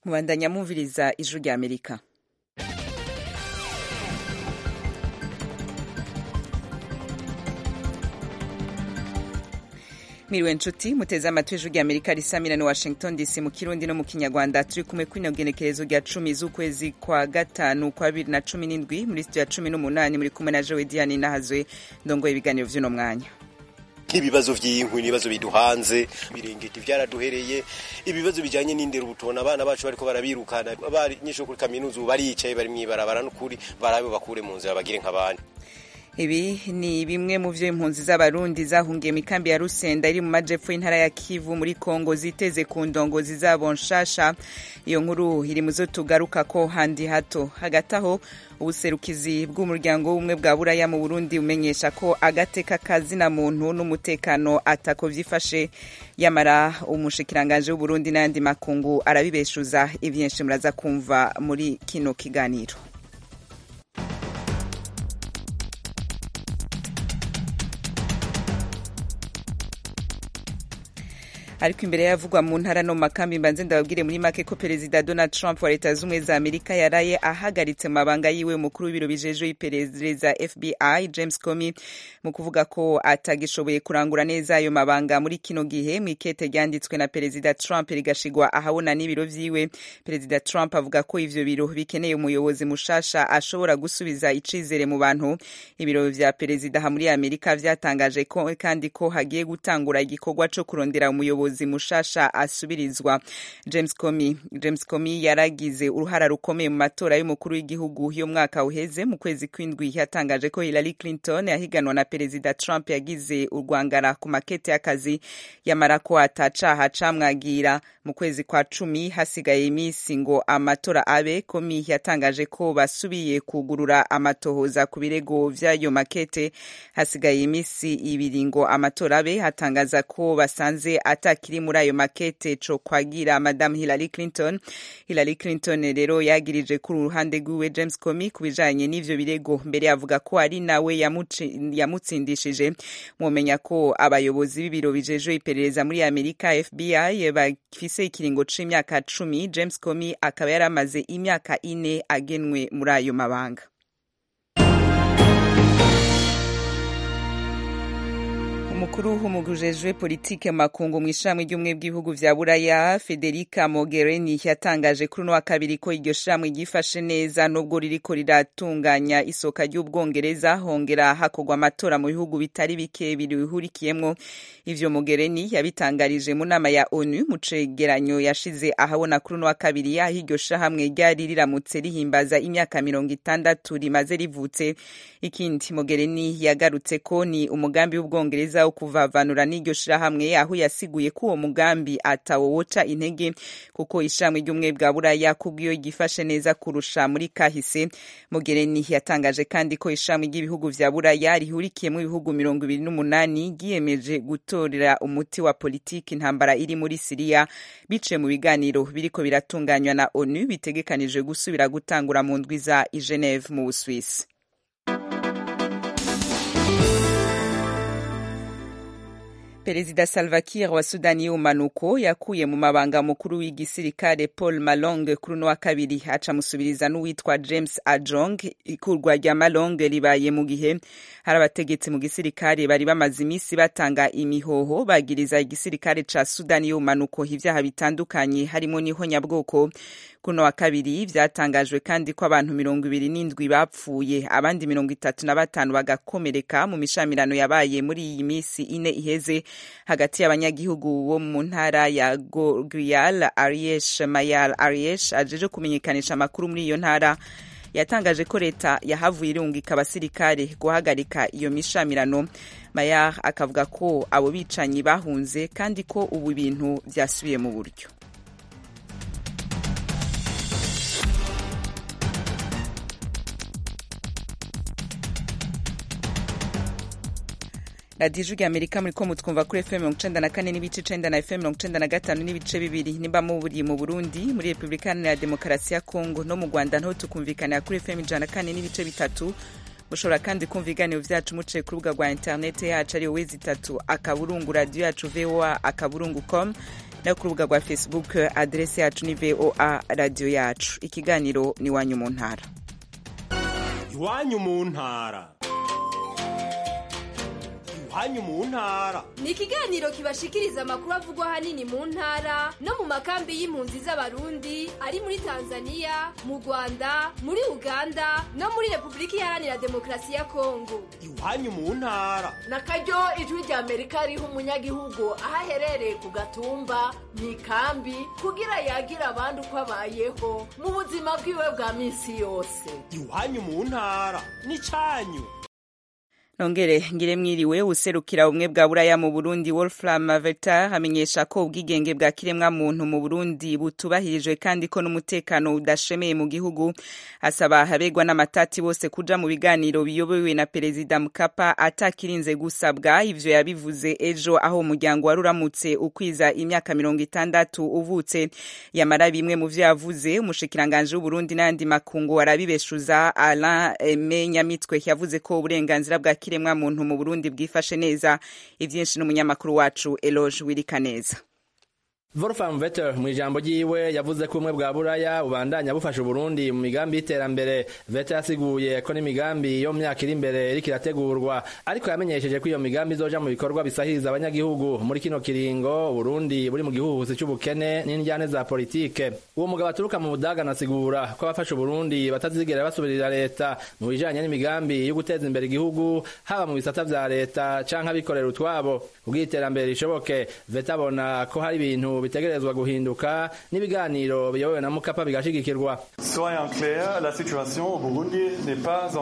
mubandanya mwumviriza ijwi rya Amerika. Miriwe nshuti muteze amatwi ijwi rya Amerika risamira ni Washington DC mu Kirundi no mu Kinyarwanda. Turi kumwe kwino genekerezo rya 10 z'ukwezi kwa gatanu kwa 2017 muri studio ya 18 muri kumwe na Joe Diane Nahazwe ndongo ibiganiro vy'uno mwanya. Ibibazo vy'inkwi nibazo biduhanze birengeti vyaraduhereye ibibazo bijanye n'indero ubutona abana bacu bariko barabirukana bari nyisho kuri kaminuza baricaye bari mwibarabara n'ukuri barabe bakure mu nzira bagire nk'abandi. Ibi ni bimwe mu vyo impunzi z'abarundi zahungiye mu kambi ya Rusenda iri mu majepfo y'intara ya Kivu muri Kongo ziteze ku ndongozi zabo nshasha. Iyo nkuru iri muzo tugaruka ko handi hato. Hagati aho ubuserukizi bw'umuryango w'ubumwe bwa Buraya mu Burundi umenyesha ko agateka kazina muntu n'umutekano atako vyifashe, yamara umushikiranganje w'u Burundi n'andi makungu arabibeshuza. Ivyinshi muraza kumva muri kino kiganiro. Ariko imbere yavugwa mu ntara no makambi mbanze ndababwire muri make ko Perezida Donald Trump wa Leta Zunze za Amerika yaraye ahagaritse mabanga yiwe mukuru w'ibiro bijeje iperereza FBI James Comey mu kuvuga ko atagishoboye kurangura neza ayo mabanga muri kino gihe. Mu ikete ryanditswe na Perezida Trump rigashigwa ahabona n'ibiro vyiwe, Perezida Trump avuga ko ivyo biro bikeneye umuyobozi mushasha ashobora gusubiza icizere mu bantu. Ibiro vya Perezida ha muri Amerika vyatangaje ko kandi ko hagiye gutangura igikorwa co kurondera umuyobozi mushasha asubirizwa. James Comey yaragize uruhara rukomeye mu matora y'umukuru w'igihugu yo mwaka uheze. Mu kwezi kw'indwi yatangaje ko Hillary Clinton yahiganwa na Perezida Trump yagize urwangara ku makete y'akazi, yamara ko atacaha camwagira. Mu kwezi kwa 10 hasigaye imisi ngo amatora abe, Comey yatangaje ko basubiye kugurura amatohoza ku birego vy'ayo makete. Hasigaye imisi ibiri ngo amatora abe, hatangaza ko basanze atakiri muri ayo makete co kwagira Madame Hillary Clinton. Hillary Clinton rero yagirije ku ruhande rwiwe James Comey kubijanye n'ivyo birego, mbere avuga ko ari nawe yamutsindishije. Mumenya ko abayobozi b'ibiro bijeje iperereza muri Amerika FBI bafise ikiringo c'imyaka 10. James Comey akaba yaramaze imyaka 4 agenwe muri ayo mabanga. Umukuru w'umugujejwe politike makungu mw'ishamwe ry'umwe bw'ibihugu vya Buraya Federica Mogherini yatangaje kuri no wa kabiri ko iryo shamwe ryifashe neza nubwo ririko riratunganya isoka ry'Ubwongereza hongera hakogwa amatora mu bihugu bitari bike birihurikiyemwo. Ivyo Mogherini yabitangarije mu nama ya ONU mu cegeranyo yashize ahabona kuri no wa kabiri aho iryo shahamwe ryari riramutse rihimbaza imyaka 60 rimaze rivutse. Ikindi Mogherini yagarutse ko ni umugambi w'Ubwongereza kuvavanura n'iryo shirahamwe, aho yasiguye ko uwo mugambi atawoca intege kuko ishamwe ry'umwe bwa Buraya kubwiyo gifashe neza kurusha muri kahise. Mogherini yatangaje kandi ko ishamwe ry'ibihugu vya Buraya rihurikiye mu bihugu 28 giyemeje gutorera umuti wa politiki intambara iri muri Syria bice mu biganiro biriko biratunganywa na ONU bitegekanije gusubira gutangura mu ndwi za Geneve mu Busuwisi. Perezida Salva Kiir wa Sudani y'umanuko yakuye mu mabanga mukuru w'igisirikare Paul Malong kuri no wa kabiri, aca musubiriza n'uwitwa James Ajong. Ikurwa rya Malong ribaye mu gihe hari abategetsi mu gisirikare bari bamaze imisi batanga imihoho bagiriza igisirikare ca Sudani y'umanuko ivyaha bitandukanye harimo n'ihonyabwoko. Kuno wa kabiri vyatangajwe kandi ko abantu 27 bapfuye, abandi 35 bagakomereka mu mishamirano yabaye muri iyi misi 4 iheze hagati y'abanyagihugu bo mu ntara ya Gorial. Ariyesh Mayal Ariyesh ajeje kumenyekanisha amakuru muri iyo ntara yatangaje ko leta yahavuye irungika abasirikare guhagarika iyo mishamirano. Mayar akavuga ko abo bicanyi bahunze kandi ko ubu bintu vyasubiye mu buryo. Radio Amerika muri ko mutwumva kuri FM 94 n'ibice 9 na FM 95 n'ibice bibiri, nimba muburi mu Burundi, muri Republika ya Demokarasi ya Kongo no mu Rwanda nto tukumvikana kuri FM 104 n'ibice bitatu. Mushobora kandi kumva ibiganiro vyacu muciye ku rubuga rwa internet yacu ari wezi 3 akaburungu radio yacu voa akaburungu.com. no ku rubuga rwa Facebook adresse yacu ni VOA radio yacu. Ikiganiro ni Iwanyu mu ntara. Iwanyu mu ntara. Iwanyu mu ntara ni ikiganiro kibashikiriza amakuru avugwa hanini mu ntara no mu makambi y'impunzi z'abarundi ari muri Tanzania, mu Rwanda, muri Uganda no muri Republika Iharanira Demokarasi ya Kongo. Iwanyu mu ntara nakaryo ijwi rya Amerika riha umunyagihugu ahaherereye ku gatumba mu ikambi kugira yagira abandi uko abayeho mu buzima bwiwe bwa minsi yose. Iwanyu mu ntara ni canyu. Nongere ngire mwiriwe userukira ubumwe bwa Buraya mu Burundi Wolfram Verta hamenyesha ko ubwigenge bwa kiremwa muntu mu Burundi butubahirijwe kandi ko n'umutekano udashemeye mu gihugu. Asaba habegwa n'amatati bose kuja mu biganiro biyobowe na Perezida Mkapa atakirinze gusabwa. Ivyo yabivuze ejo aho umuryango waruramutse ukwiza imyaka 60 uvutse. Yamara bimwe mu vyo yavuze umushikiranganje w'u Burundi n'andi makungu arabibeshuza. Alain Nyamitwe yavuze ko uburenganzira bwa kiremwa muntu mu Burundi bwifashe neza. Ivyinshi n'umunyamakuru wacu Eloge Wirikaneza. Wolfram Vetter mu ijambo ryiwe yavuze ko umwe bwa Buraya ubandanya bufasha Burundi mu migambi y'iterambere. Vetter yasiguye ko n'imigambi yo myaka iri imbere iriko irategurwa, ariko yamenyesheje ko iyo migambi izoja mu bikorwa bisahiriza abanyagihugu muri kino kiringo Burundi buri mu gihuhusi c'ubukene n'indyane za politike. Uwo mugabo aturuka mu Budaga nasigura ko abafasha Burundi batazigera basubirira leta mu bijanye n'imigambi yo guteza imbere igihugu haba mu bisata vya leta canke abikorera utwabo. Ubw'iterambere rishoboke, Vetter abona ko hari ibintu bitegerezwa guhinduka n'ibiganiro biyobowe na Mkapa bigashigikirwa. Soyons clairs, la situation au Burundi ne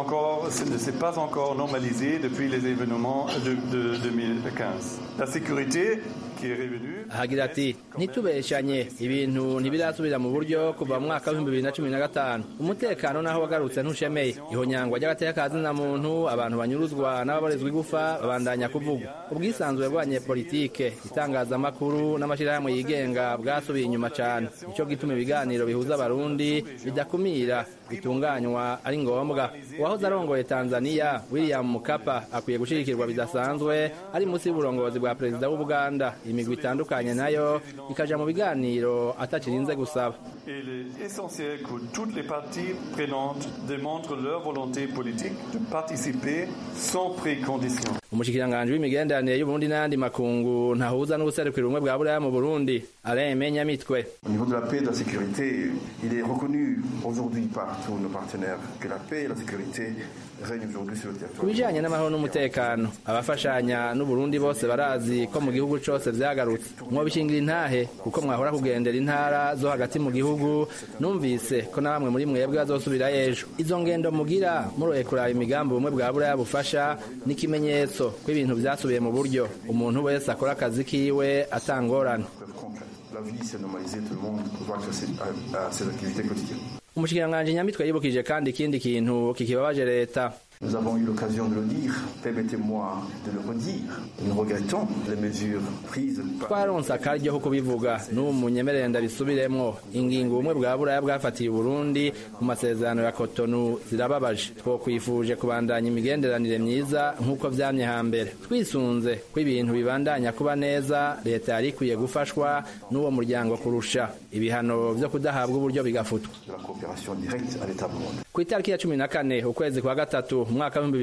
s'est pas encore normalisée depuis les événements de 2015. La sécurité qui est revenue. Hagira ati ntitubeshanye ibintu ntibirasubira mu buryo kuva mu mwaka wa 2015. Umutekano naho wagarutse ntushemeye. Ihonyangwa ry'agateka kazina muntu, abantu banyuruzwa n'ababorezwa igufa babandanya kuvuga. Ubwisanzwe bw'abanyepolitike, itangazamakuru n'amashirahamwe yigenga bwasubiye inyuma cyane. Ico gituma ibiganiro bihuza abarundi bidakumira bitunganywa ari ngombwa. Uwahoze arongoye Tanzania William Mkapa akwiye gushirikirwa bidasanzwe ari munsi y'uburongozi bwa Perezida w'u Buganda. Imigwi itandukanye nayo ikaja mu biganiro atakirinze gusaba. Il est essentiel que toutes les parties prenantes démontrent leur volonté politique de participer sans précondition. Umushikiranganje w'imigenderanire y'u Burundi n'andi makungu ntahuza n'ubuserukira ubumwe bwa Buraya mu Burundi Alain Nyamitwe. Au niveau de la paix et de la sécurité, il est reconnu aujourd'hui par tous nos partenaires que la paix et la sécurité règnent aujourd'hui sur le territoire. Kubijanye n'amahoro n'umutekano, abafashanya n'u Burundi bose barazi ko mu gihugu cose vyagarutse. Mwobishingira intahe kuko mwahora kugendera intara zo hagati mu gihugu. Numvise ko na bamwe muri mwebwe bazosubira ejo. Izo ngendo mugira muroye kuraba imigambi ubumwe bwa Buraya bufasha n'ikimenyetso ko ibintu vyasubiye mu buryo umuntu wese akora akazi kiwe atangorana. La vie s'est normalisée, tout le monde doit accéder à ses activités quotidiennes. Umushikiranganje Nyamitwe yibukije kandi ikindi kintu kikibabaje leta. Nous avons eu l'occasion de le dire, permettez-moi de le redire. Nous regrettons les mesures prises par... Twaronse akaryo ko kubivuga n'umunyemerere ndabisubiremwo. Ingingo umwe bwa Buraya bwafatiye Burundi mu masezerano ya Cotonou zirababaje. Twokwifuje kubandanya imigenderanire myiza nk'uko vyamye hambere. Twisunze ko ibintu bibandanya kuba neza, leta yari ikwiye gufashwa n'uwo muryango kurusha. Ibihano vyo kudahabwa uburyo bigafutwa. De la coopération directe à l'État burundais. Ku itariki ya 14 ukwezi kwa gatatu mwaka wa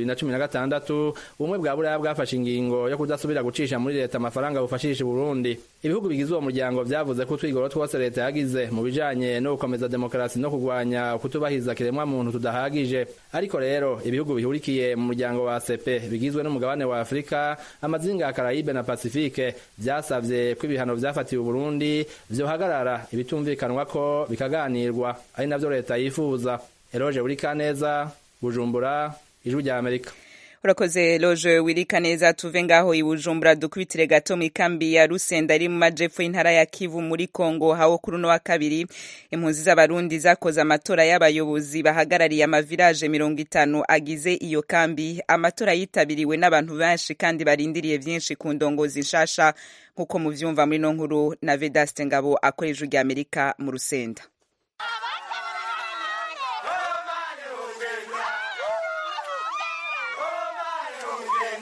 2016 ubumwe bwa Buraya bwafashe ingingo yo kudasubira gucisha muri leta amafaranga bufashisha Burundi. Ibihugu bigize uwo muryango vyavuze ko twigoro twose leta yagize mu bijanye no gukomeza demokarasi no kugwanya kutubahiza kiremwa muntu tudahagije. Ariko rero ibihugu bihurikiye mu muryango wa ACP bigizwe n'umugabane wa Afrika, amazinga ya Caraïbe na Pacifique vyasavye ko ibihano vyafatiwe Burundi vyohagarara ibitumvikanwa ko bikaganirwa, ari navyo leta yifuza. Eloge Wirikaneza, Bujumbura, Ijwi rya Amerika. Urakoze Eloge Wirikaneza. Tuve ngaho i Bujumbura dukubitire gato mu ikambi ya Rusenda iri mu majepfo y'intara ya Kivu muri Kongo, hawo kuri no wa kabiri impunzi z'abarundi zakoze amatora y'abayobozi bahagarariye amavirage 50 agize iyo kambi. Amatora yitabiriwe n'abantu benshi kandi barindiriye vyinshi ku ndongozi nshasha nkuko muvyumva muri no nkuru na Vedaste Ngabo akoreje rya Amerika mu Rusenda.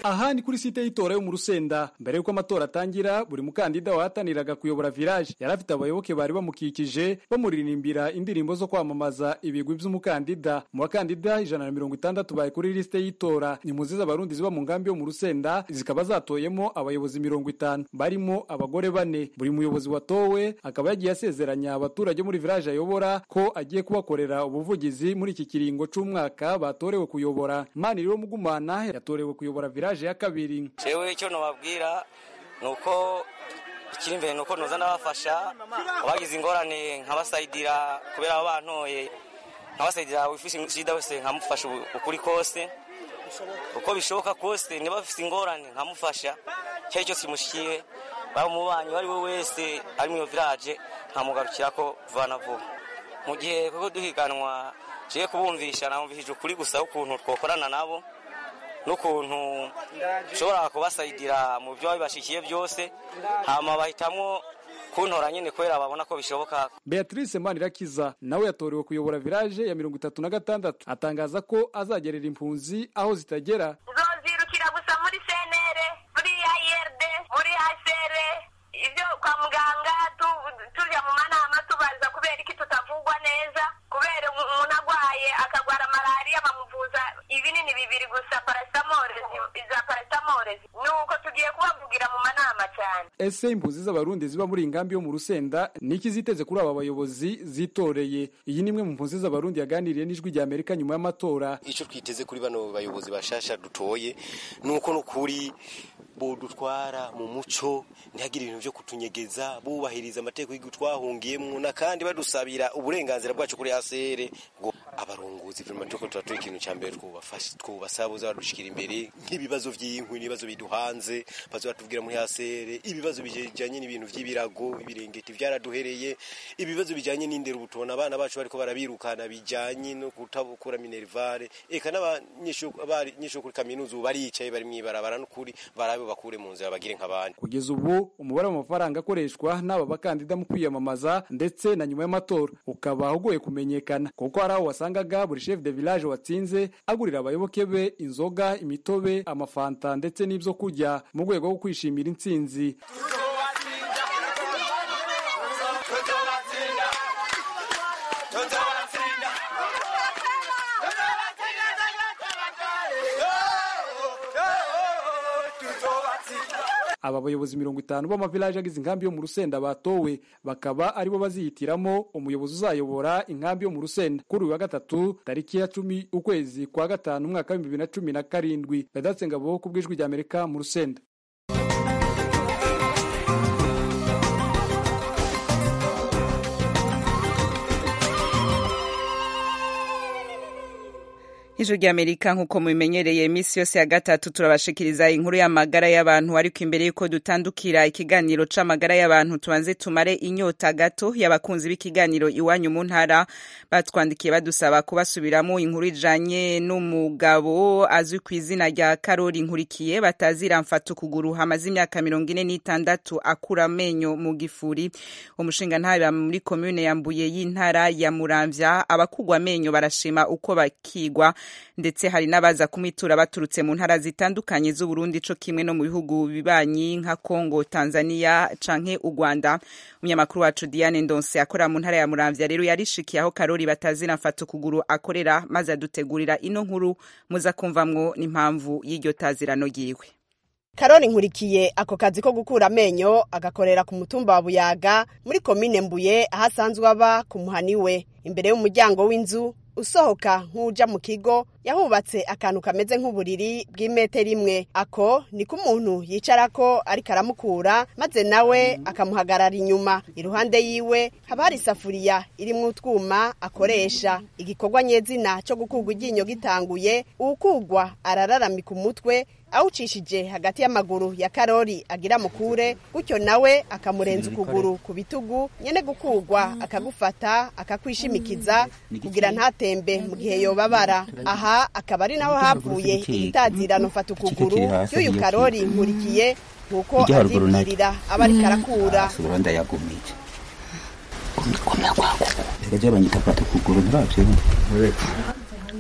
Aha ni kuri site y'itora yo mu Rusenda. Mbere yuko amatora atangira, buri mukandida wahataniraga kuyobora village yarafite abayoboke bari bamukikije bamuririmbira indirimbo zo kwamamaza ibigwi by'umukandida. Mu bakandida 160 bari kuri liste y'itora. Impunzi z'abarundi ziba mu ngambi yo mu Rusenda zikaba zatoyemo abayobozi 50 barimo abagore 4. Buri muyobozi watowe akaba yagiye asezeranya abaturage muri village ayobora ko agiye kubakorera ubuvugizi muri iki kiringo c'umwaka batorewe kuyobora. Maniriro Mugumana yatorewe kuyobora village ya kabiri. Jewe icyo nobabwira nuko ikiri imbere nuko noza nabafasha abagize ingorane nk'abasayidira kubera abantoye nk'abasayidira wifishe shida wese nkamufasha ukuri kose uko bishoboka kose niba bafite ingorane nkamufasha cyo cyo simushikiye bamubanyi bari we wese ari mu village nkamugarukira ko vana vuba mu gihe koko duhiganwa je kubumvisha namvishije ukuri gusa ukuntu twokorana nabo n'ukuntu ushobora kubasayidira mu byo bibashikiye byose hama bahitamwo kuntora nyine kwera babona ko bishoboka. Beatrice Manirakiza nawe yatorewe kuyobora village ya 36 atangaza ko azagerera impunzi aho zitagera. Uzozirukira gusa muri CNR, muri IRD, muri HCR, ibyo kwa muganga tujya mu manama tubaza kubera iki tutavugwa neza, kubera umuntu agwaye akagwara malaria bamuvuza ibinini bibiri gusa paracetamol nuko tugiye kubavugira mu manama cyane. Ese impunzi z'abarundi ziba muri ingambi yo mu Rusenda niki ziteze kuri aba bayobozi zitoreye? Iyi nimwe mu mpunzi z'abarundi yaganiriye n'ijwi rya Amerika nyuma y'amatora. Ico twiteze kuri bano bayobozi bashasha dutoye nuko nukuri bodutwara mu muco ntihagira ibintu byo kutunyegeza bubahiriza amategeko y'igutwahungiyemo na kandi badusabira uburenganzira bwacu kuri ACR ngo abarongozi vraiment tuko tutatuye ikintu cyambere twubasabuza badushikira imbere nk'ibibazo by'inkwi n'ibibazo biduhanze bazo batubwira muri ACR ibibazo bijanye n'ibintu by'ibirago ibirengeti byaraduhereye ibibazo bijanye n'indero butona abana bacu bariko barabirukana bijanye no kutabukura minervare eka n'abanyesho kuri kaminuza baricaye bari mwibarabara n'ukuri barabe bakure mu nzira bagire nk'abandi. Kugeza ubu umubare w'amafaranga akoreshwa n'aba bakandida mu kwiyamamaza ndetse na nyuma y'amatora ukaba ugoye kumenyekana kuko hari aho wasangaga buri chef de village watsinze agurira abayoboke be inzoga, imitobe, amafanta ndetse n'ibyo kurya mu rwego rwo kwishimira intsinzi. Aba bayobozi 50 b'amavillage agize inkambi yo mu Rusenda batowe bakaba aribo bazihitiramo umuyobozi uzayobora inkambi yo mu Rusenda kuri uyu wa gatatu tariki ya 10 ukwezi kwa gatanu umwaka wa 2017. Vedatse Ngabo ku bw'ijwi rya Amerika mu Rusenda. Ijwi rya Amerika nkuko mubimenyereye imisi yose ya gatatu turabashikiriza inkuru y'amagara y'abantu ariko imbere yuko dutandukira ikiganiro c'amagara y'abantu tubanze tumare inyota gato y'abakunzi b'ikiganiro iwanyu mu ntara batwandikiye badusaba kubasubiramo inkuru ijanye n'umugabo azwi ku izina rya Karori Nkurikiye batazira mfata ukuguru hamaze imyaka 46 akura amenyo mu gifuri. Umushinga ntara muri commune yambuye y'intara ya Muramvya abakugwa amenyo barashima uko bakigwa ndetse hari n'abaza kumitura baturutse mu ntara zitandukanye z'u Burundi co kimwe no mu bihugu bibanyi nka Kongo, Tanzania canke u Rwanda. Umunyamakuru wacu Diane Ndonse akora mu ntara ya Muramvya rero yarishikiye aho Karori batazina mfata ukuguru akorera maze adutegurira ino nkuru muza kumvamwo n'impamvu y'iryo tazirano giwe. Karori Nkurikiye ako kazi ko gukura amenyo agakorera ku mutumba wa Buyaga muri commune Mbuye ahasanzwe aba ku muhaniwe imbere y'umuryango w'inzu usohoka nk'uja mu kigo yahubatse akantu kameze nk'uburiri bw'imetero imwe. Ako niko umuntu yicarako ariko aramukura maze nawe akamuhagarara inyuma. Iruhande yiwe haba hari isafuriya irimwo utwuma akoresha. Igikorwa nyezina cyo gukugwa iryinyo gitanguye ukugwa arararamika umutwe awucishije hagati y'amaguru ya Karori agira mukure gutyo nawe akamurenza ukuguru ku bitugu nyene gukugwa akagufata akakwishimikiza kugira ntatembe mu gihe yobabara. Aha akaba ari naho havuye itazirano mfata ukuguru y'uyu Karori Nkurikiye nkuko azibwirira abari karakura. Suranda yagumije komera kwako rege banyita mfata ukuguru ntabyo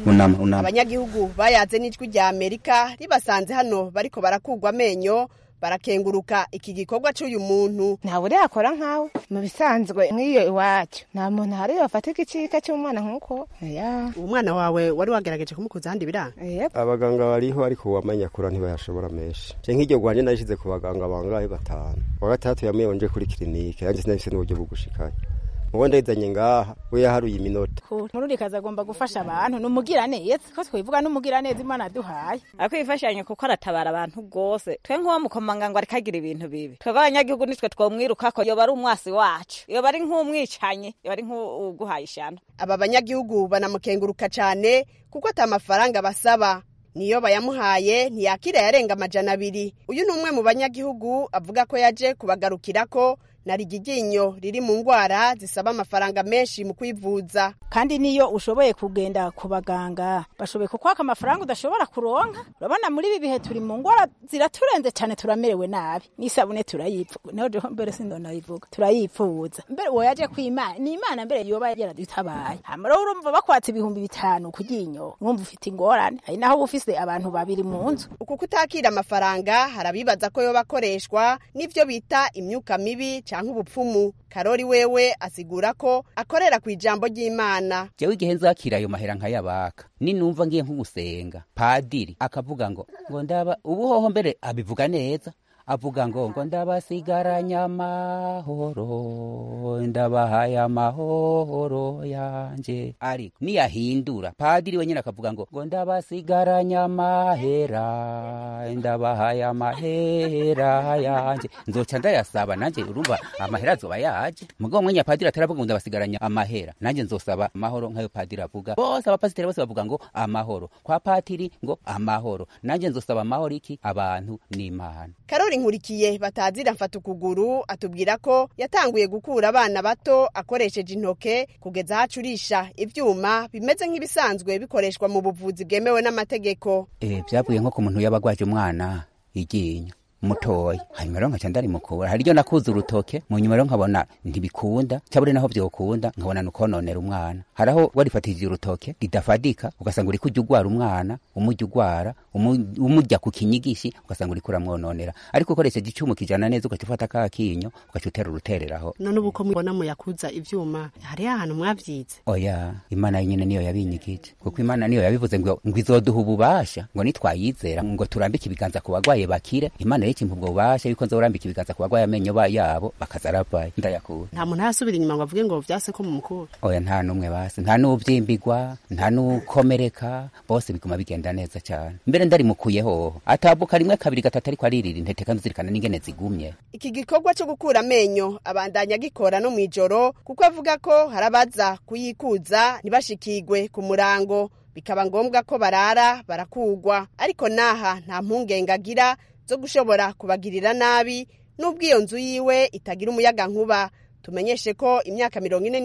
unama. Abanyagihugu bayaze n'ijwi rya Amerika ribasanze hano bariko barakugwa amenyo barakenguruka iki gikorwa cy'uyu muntu. Ntawe uri akora nkawe mu bisanzwe nk'iyo iwacu nta muntu hari bafata igicika cy'umwana nk'uko umwana wawe wari wagerageje kumukuza handi biranga. Abaganga bariho ariko wamanya kura ntibayashobora menshi je nk'iryo gwanje nashize ku baganga bangahe 5 wa gatatu yamwe onje kuri clinique yanje sinafise n'uburyo bwo gushikaya ubundi ndezanye ngaha we yaharuye iminota Mururi kaza agomba gufasha abantu numugira neza ko twivuga numugira neza Imana duhaye akwifashanya kuko aratabara abantu gose twe nk'uwo mukomanga ngo arikagira ibintu bibi twebwe abanyagihugu nitwe twomwiruka ko yoba ari umwasi wacu yoba ari nk'umwicanye yoba ari nk'uguhaye ishano. Aba banyagihugu banamukenguruka cyane kuko atamafaranga basaba niyo bayamuhaye ntiyakira yarenga 200. Uyu numwe mu banyagihugu avuga ko yaje kubagarukirako na rigiginyo riri mu ngwara zisaba amafaranga menshi mu kwivuza. Kandi niyo ushoboye kugenda ku baganga bashoboye kukwaka amafaranga udashobora kuronka. Urabona muri ibi bihe turi mu ngwara ziraturenze cyane turamerewe nabi. Nisabune turayipfuza. Naho je mbere sindona yivuga. Turayipfuza. Mbere wo yaje kwimana ni Imana mbere yoba yaradutabaye. Hamara urumva bakwatse 5,000 kuginyo. Urumva ufite ingorane. Ari naho ufise abantu babiri mu nzu. Uku kutakira amafaranga harabibaza ko yoba akoreshwa n'ivyo bita imyuka mibi canke ubupfumu. Karori wewe asigura ko akorera ku ijambo ry'Imana. Jewe igihe nzakira ayo mahera nkayabaka ninumva ngiye nk'umusenga padiri akavuga ngo ndaba ubuhoho mbere abivuga neza avuga ngo ndabasigaranya amahoro ndabahaye amahoro yanje ariko niyahindura padiri wenyine akavuga ngo ndabasigaranya amahera ndabahaye amahera yanje nzoca ndayasaba nanje urumva amahera azoba yaje mugabo mwanya padiri ataravuga ngo ndabasigaranya amahera nanje nzosaba amahoro nkayo padiri avuga bose abapasiteri bose bavuga ngo amahoro kwa patiri ngo amahoro nanje nzosaba amahoro iki abantu n'Imana. Karori Nkurikiye batazira mfata ukuguru atubwira ko yatanguye gukura abana bato akoresheje intoke kugeza hacurisha ivyuma bimeze nk'ibisanzwe bikoreshwa mu buvuzi bwemewe n'amategeko. Byavuye nko ku muntu yabagwaje umwana iginyo mutoyi hanyuma rero nkaca ndari mukura hari ryo nakuza urutoke mu nyuma rero nkabona ntibikunda cyabure naho byokunda nkabona nukononera umwana haraho warifatije urutoke ridafadika ugasanga uri kujya ugwara umwana umujya umujya ku kinyigishi ugasanga uri kuramwononera ariko ukoresheje icyuma kijana neza ugacufata kakinyo ugacutera urutereraho. None ubuko mubona mu yakuza ivyuma hari ahantu mwavyize? Oya Imana nyine niyo yabinyigije kuko Imana niyo yabivuze ngo izoduha ububasha ngo nitwayizera ngo turambike ibiganza ku bagwaye bakire Imana yiki mpubwo ubasha yuko nzorambika ibiganza ku bagwaye amenyo yabo bakazarabaye ndayakura. Nta muntu yasubira inyuma ngo avuge ngo vyase ko mu mukuru. Oya nta numwe base nta n'ubyimbigwa nta n'ukomereka bose biguma bigenda neza cyane mbere ndari mukuyeho atabuka rimwe kabiri gatatu ariko aririra intete kandi zirikana n'ingene zigumye. Iki gikorwa cyo gukura amenyo abandanya gikora no mwijoro kuko avuga ko harabaza kuyikuza ntibashikigwe ku murango bikaba ngombwa ko barara barakugwa ariko naha nta mpungenge agira zo gushobora kubagirira nabi nubwo iyo nzu yiwe itagira umuyaga nkuba. Tumenyeshe ko imyaka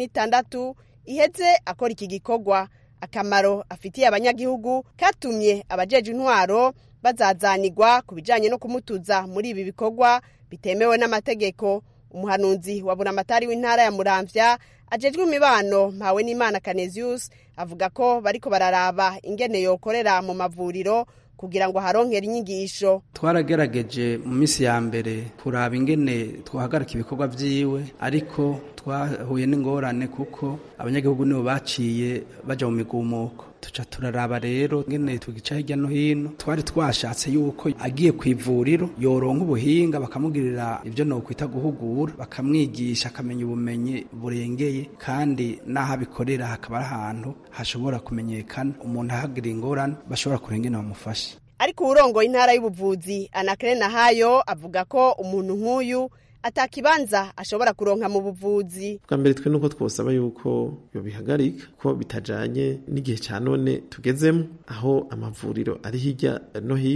46 iheze akora iki gikorwa. Akamaro afitiye abanyagihugu katumye abajeje intwaro bazazanirwa kubijanye no kumutuza muri ibi bikorwa bitemewe n'amategeko. Umuhanuzi wa Buramatari w'intara ya Muramvya ajejwe imibano Mpawe n'Imana Canesius avuga ko bariko bararaba ingene yokorera mu mavuriro kugira ngo haronkere inyigisho. Twaragerageje mu misi ya mbere kuraba ingene twahagarika ibikorwa vyiwe ariko twahuye n'ingorane kuko abanyagihugu nibo baciye baja mu migumuko tuca turaraba rero ngene tugica hirya no hino twari twashatse yuko agiye kwivuriro yoronka ubuhinga bakamugirira ivyo no kwita guhugura bakamwigisha akamenya ubumenyi burengeye kandi naho abikorera hakaba ahantu hashobora kumenyekana umuntu ahagira ingorane bashobora kurengena bamufashe. Ariko urongo intara y'ubuvuzi Anacre Nahayo avuga ko umuntu nk'uyu atakibanza ashobora kuronka mu buvuzi. Bwa mbere twe nuko twosaba yuko yo bihagarika ko bitajanye n'igihe ca none tugezemo aho amavuriro ari hirya no hino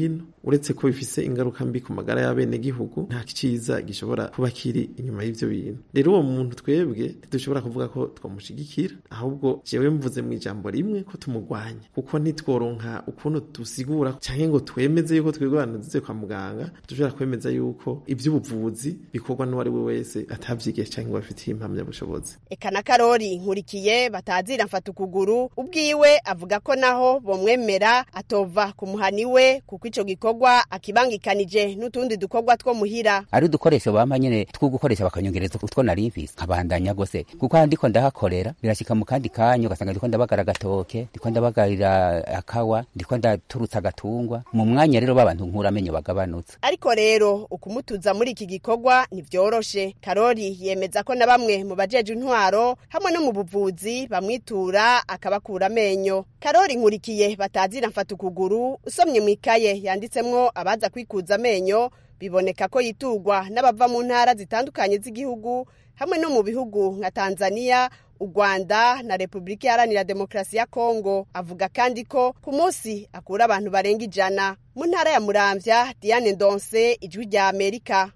uretse ko bifise ingaruka mbi ku magara y'abene gihugu nta ciza gishobora kuba kiri inyuma y'ivyo bintu. Rero uwo muntu twebwe ntidushobora kuvuga ko twamushigikira, ahubwo jewe mvuze mu ijambo rimwe ko tumugwanya, kuko ntitworonka ukuntu dusigura canke ngo twemeze yuko twebwe abantu kwa muganga dushobora kwemeza yuko ivy'ubuvuzi bikorwa n'uwari we wese atavyigiye canke ngo afitiye impamyabushobozi. Eka na Karori Nkurikiye batazira mfata ukuguru ubwiwe avuga ko naho bomwemera atova ku muhani we kuko ico gikorwa akibangikanije n'utundi dukorwa two muhira. Ari udukoresho bampa nyene two gukoresha bakanyongereza utwo nari mfise nkabandanya gose, kuko ndiko ndahakorera birashika mu kandi kanyo ugasanga ndiko ndabagara agatoke, ndiko ndabagarira akawa, ndiko ndaturutsa agatungwa, mu mwanya rero babantu nkura amenyo bagabanutse. Ariko rero ukumutuza muri iki gikorwa ntivyoroshe. Karori yemeza ko na bamwe mu bajeje intwaro hamwe no mu buvuzi bamwitura akabakura amenyo. Karori Nkurikiye batazira mfata ukuguru usomye mu ikaye yanditsemwo abaza kwikuza amenyo biboneka ko yitugwa n'abava mu ntara zitandukanye z'igihugu hamwe no mu bihugu nka Tanzania, u Rwanda na Republika Iharanira Demokarasi ya Kongo. Avuga kandi ko ku munsi akura abantu barenga 100. Mu ntara ya Muramvya, Diane Ndonse, Ijwi rya Amerika.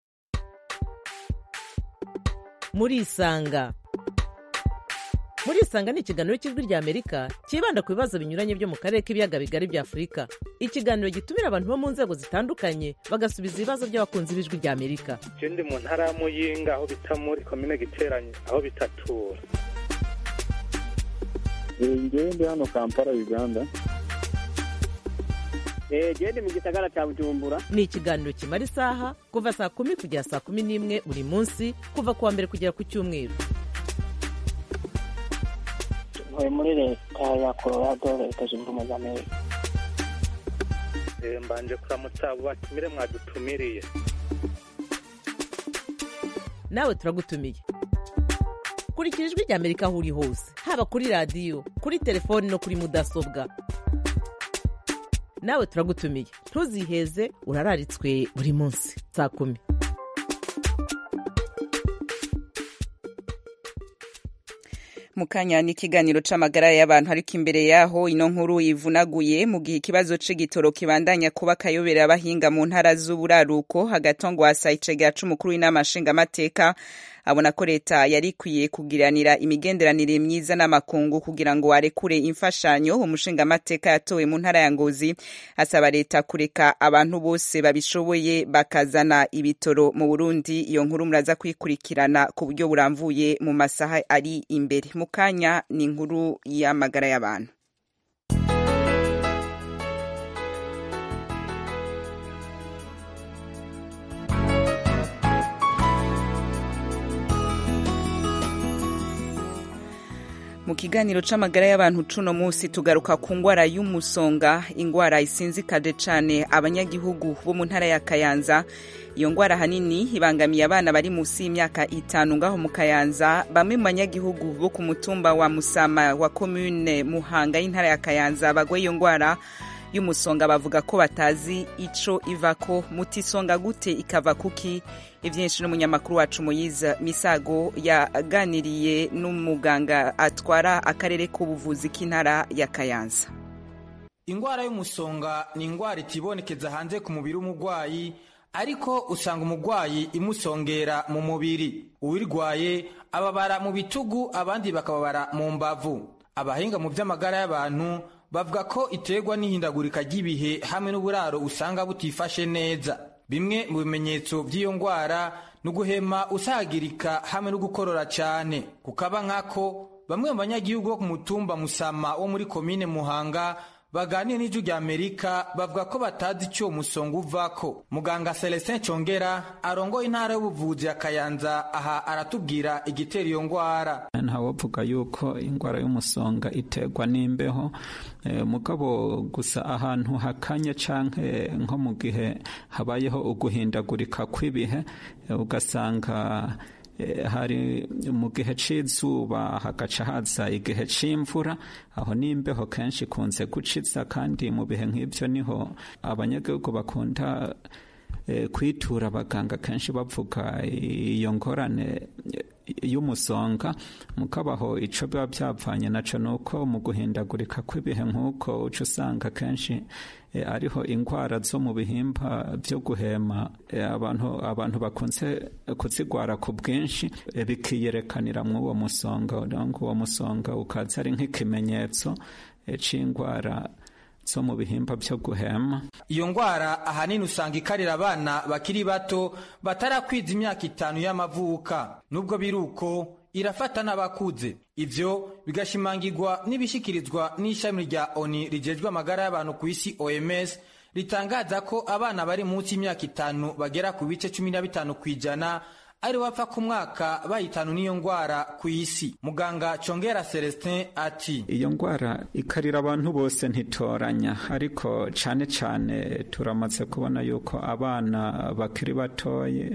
Murisanga ni ikiganiro cy'Ijwi rya Amerika kibanda ku bibazo binyuranye byo mu karere k'ibiyaga bigari bya Afurika. Ikiganiro gitumira abantu bo mu nzego zitandukanye bagasubiza ibibazo by'abakunzi b'Ijwi rya Amerika. Je ndi mu ntara ya Muyinga aho bita muri commune Giteranyi aho bitatura. Ngewe ndi hano Kampala Uganda. Ndi mu gisagara cya Bujumbura. Ni ikiganiro kimara isaha kuva saa 10 kugera saa 11 buri munsi kuva kuwa mbere kugera ku cyumweru. Muri leta ya Colorado leta zunze ubumwe za Amerika. Mbanje kuramutsa abo batumire mwadutumiriye. Nawe turagutumiye. Kurikira Ijwi rya Amerika aho uri hose, haba kuri radio, kuri telefone no kuri mudasobwa. Nawe turagutumiye. Ntuziheze urararitswe buri munsi saa 10. Mukanya ni kiganiro c'amagara y'abantu, ariko imbere yaho ino nkuru ivunaguye mu gihe ikibazo c'igitoro kibandanya kuba kayobera abahinga mu ntara z'uburaruko hagatongo hasayicega c'umukuru w'inama nshingamateka abona ko leta yari ikwiye kugiranira imigenderanire myiza n'amakungu kugira ngo arekure imfashanyo. Umushingamateka yatowe mu ntara ya Ngozi asaba leta kureka abantu bose babishoboye bakazana ibitoro mu Burundi. Iyo nkuru muraza kwikurikirana ku buryo buramvuye mu masaha ari imbere. Mukanya ni inkuru y'amagara y'abantu. Mu kiganiro c'amagara y'abantu cuno musi tugaruka ku ngwara y'umusonga, ingwara isinzikaje cane abanyagihugu bo mu ntara ya Kayanza. Iyo ngwara hanini ibangamiye abana bari musi y'imyaka 5 ngaho mu Kayanza. Bamwe mu banyagihugu bo ku mutumba wa Musama wa commune Muhanga y'intara ya Kayanza bagwe iyo ngwara y'umusonga bavuga ko batazi ico ivako. Mutisonga gute ikava kuki? Ivyinshi n'umunyamakuru wacu Moyiza Misago yaganiriye n'umuganga atwara akarere k'ubuvuzi k'intara ya Kayanza. Ingwara y'umusonga ni ingwara itibonekeza hanze ku mubiri w'umugwayi, ariko usanga umugwayi imusongera mu mubiri. Uwirwaye ababara mu bitugu, abandi bakababara mu mbavu. Abahinga mu vy'amagara y'abantu bavuga ko iterwa n'ihindagurika ry'ibihe hamwe n'uburaro usanga butifashe neza. Bimwe mu bimenyetso by'iyo ngwara no guhema usagirika hamwe no gukorora cyane. Kukaba nkako bamwe mu banyagihugu bo ku mutumba Musama wo muri komine Muhanga baganiye n'Ijwi rya Amerika bavuga ko batazi icyo musonga uvako. Muganga Celestin Chongera arongoye intara y'ubuvuzi ya Kayanza aha aratubwira igitera iyo ngwara. Ntawovuga yuko ingwara y'umusonga iterwa n'imbeho, mugabo gusa ahantu hakanye canke nko mu gihe habayeho uguhindagurika kw'ibihe ugasanga hari mu gihe c'izuba hagaca haza igihe c'imvura, aho n'imbeho kenshi kunze guciza, kandi mu bihe nk'ivyo niho abanyagihugu bakunda kwitura abaganga kenshi bavuga iyo ngorane y'umusonga mukabaho ico biba byavanye naco nuko mu guhindagurika kw'ibihe nk'uko uca usanga kenshi ariho ingwara zo mu bihimba byo guhema abantu bakunze kuzigwara ku bwinshi bikiyerekanira mw'uwo musonga. Uwo musonga ukaza ari nk'ikimenyetso c'ingwara zo mu bihimba byo guhema. Iyo ngwara ahanini usanga ikarira abana bakiri bato batarakwiza imyaka 5 y'amavuka. Nubwo biruko irafata n'abakuze. Ivyo bigashimangirwa n'ibishikirizwa n'ishami rya ONU rijejwe amagara y'abantu ku isi OMS ritangaza ko abana bari munsi y'imyaka 5 bagera ku bice 15 kwijana ari wapfa ku mwaka bahitana n'iyo ngwara ku isi. Muganga Chongera Celestin ati iyo ngwara ikarira abantu bose ntitoranya, ariko cane cane turamaze kubona yuko abana bakiri batoye,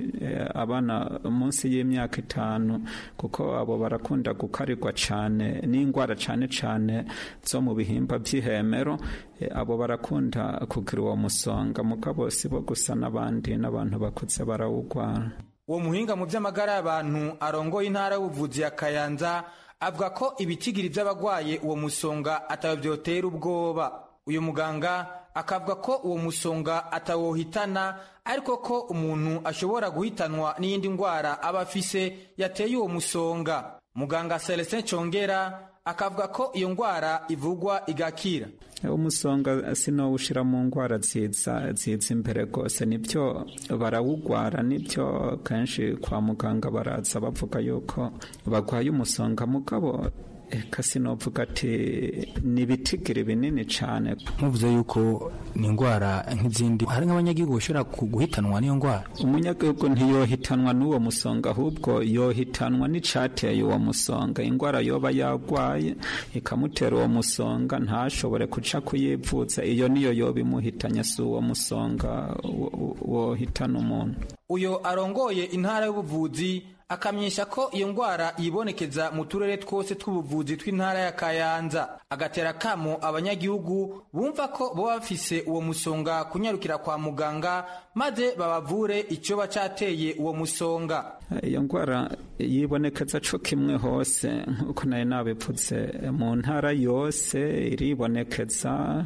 abana munsi y'imyaka 5, kuko abo barakunda gukarirwa cane n'ingwara cane cane zo mu bihimba by'ihemero. Abo barakunda kugira uwo musonga, mugabo si bo gusa n'abantu bakuze barawugwara. Uwo muhinga mu by'amagara y'abantu arongoye intara y'ubuvuzi ya Kayanza avuga ko ibitigiri by'abagwaye uwo musonga atabyotera ubwoba. Uyu muganga akavuga ko uwo musonga atawohitana, ariko ko umuntu ashobora guhitanwa n'iyindi ngwara aba afise yateye uwo musonga. Muganga Celestin Chongera akavuga ko iyo ngwara ivugwa igakira. Umusonga sinowushira mu ngwara ziza imbere gose, nibyo barawugwara, nibyo kenshi kwa muganga baraza bavuga yuko bagwaye umusonga, mugabo eka sinovuga ati nibitigire binini cane. Muvuze yuko ni ingwara nk'izindi, hari nk'abanyagihugu bashobora guhitanwa n'iyo ngwara? Umunyagihugu ntiyohitanwa n'uwo musonga, ahubwo yohitanwa n'icateye uwo musonga. Ingwara yoba yagwaye ikamutera uwo musonga ntashobore kuca kuyivuza, iyo niyo yoba imuhitanye, si uwo musonga wohitana umuntu. Uyo arongoye intara y'ubuvuzi akamyesha ko iyo ngwara yibonekeza mu turere twose tw'ubuvuzi tw'intara ya Kayanza. Agatera kamo abanyagihugu bumva ko bo bafise uwo musonga kunyarukira kwa muganga maze babavure icyo bacateye uwo musonga. Iyo ngwara yibonekeza co kimwe hose, nkuko naye nabipfutse mu ntara yose iribonekeza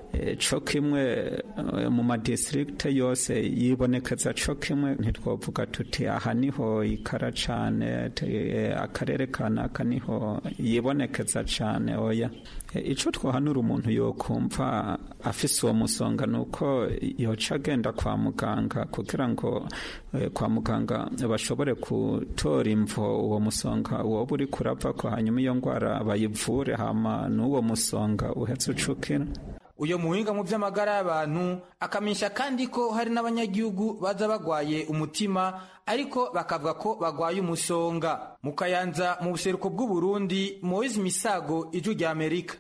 co kimwe, mu madistrict yose yibonekeza co kimwe. Ntitwovuga tuti aha niho ikara cane, akarere kanaka niho yibonekeza cane, oya. Ico twohanura umuntu yokumva afise uwo musonga nuko yoca agenda kwa muganga, kugira ngo kwa muganga bashobore gutora imvo uwo musonga woba uri kuravako, hanyuma iyo ngwara bayivure, hama n'uwo musonga uheze ucukira. Uyo muhinga mu by'amagara y'abantu akamisha kandi ko hari n'abanyagihugu baza bagwaye umutima, ariko bakavuga ko bagwaye umusonga. Mu Kayanza mu buseruko bw'u Burundi, Moise Misago, Ijwi rya Amerika.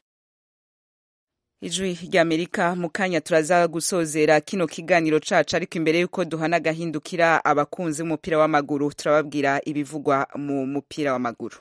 Ijwi rya Amerika. Mu kanya turaza gusozera kino kiganiro cacu, ariko imbere yuko duhana gahindukira abakunzi b'umupira w'amaguru turababwira ibivugwa mu mupira w'amaguru.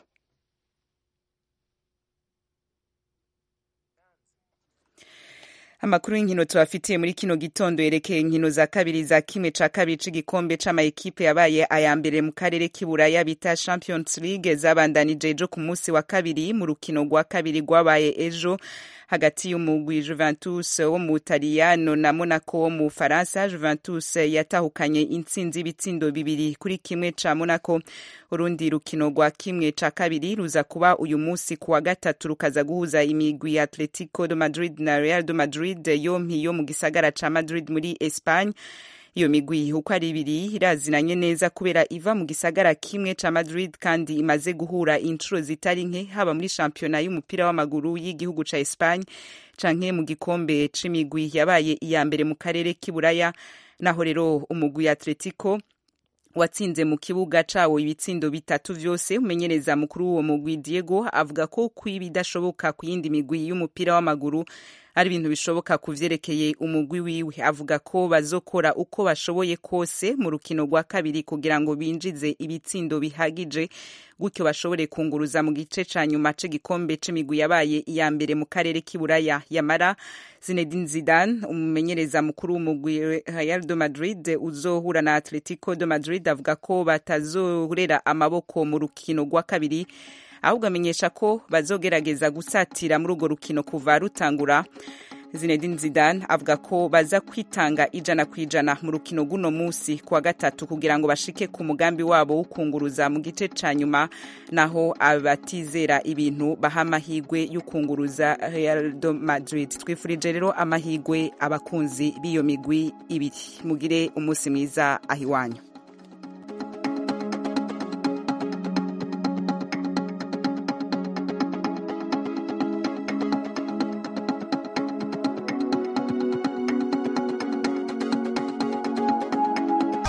Amakuru y'inkino tubafitiye muri kino gitondo yerekeye inkino za kabiri za kimwe ca kabiri c'igikombe c'amayikipe yabaye aya mbere mu karere k'iburaya bita Champions League zabandanije ejo ku munsi wa kabiri mu rukino rwa kabiri rwabaye ejo hagati y'umugwi Juventus wo mu Butaliyano na Monaco wo mu Faransa. Juventus yatahukanye intsinzi ibitsindo 2-1 ca Monaco. Urundi rukino rwa kimwe ca kabiri ruza kuba uyu munsi kuwa gatatu, rukaza guhuza imigwi ya Atletico de Madrid na Real de Madrid yompi yo mu gisagara ca Madrid muri Espagne. Iyo migwi uko ari ibiri irazinanye neza kubera iva mu gisagara kimwe ca Madrid kandi imaze guhura inshuro zitari nke, haba muri shampiyona y'umupira w'amaguru y'igihugu ca Espagne canke mu gikombe c'imigwi yabaye iya mbere mu karere k'iburaya. Naho rero umugwi Atletico watsinze mu kibuga cawo ibitsindo 3 vyose. Umenyereza mukuru w'uwo mugwi Diego avuga ko kwibidashoboka ku yindi migwi y'umupira w'amaguru ari ibintu bishoboka kuvyerekeye umugwi wiwe. Avuga ko bazokora uko bashoboye kose mu rukino rwa kabiri kugira ngo binjize ibitsindo bihagije gutyo bashobore kunguruza mu gice ca nyuma c'igikombe c'imigwi yabaye iya mbere mu karere k'iburaya. Yamara Zinedine Zidane umumenyereza mukuru w'umugwi Real de Madrid uzohura na Atletico de Madrid avuga ko batazorera amaboko mu rukino rwa kabiri, ahubwo amenyesha ko bazogerageza gusatira muri urwo rukino kuva rutangura. Zinedine Zidane avuga ko baza kwitanga 100% mu rukino guno musi kuwa gatatu kugira ngo bashike ku mugambi wabo wo kunguruza mu gice ca nyuma, naho abatizera ibintu baha amahigwe yo kunguruza Real de Madrid. Twifurije rero amahigwe abakunzi b'iyo migwi ibiri. Mugire umunsi mwiza ahiwanyu.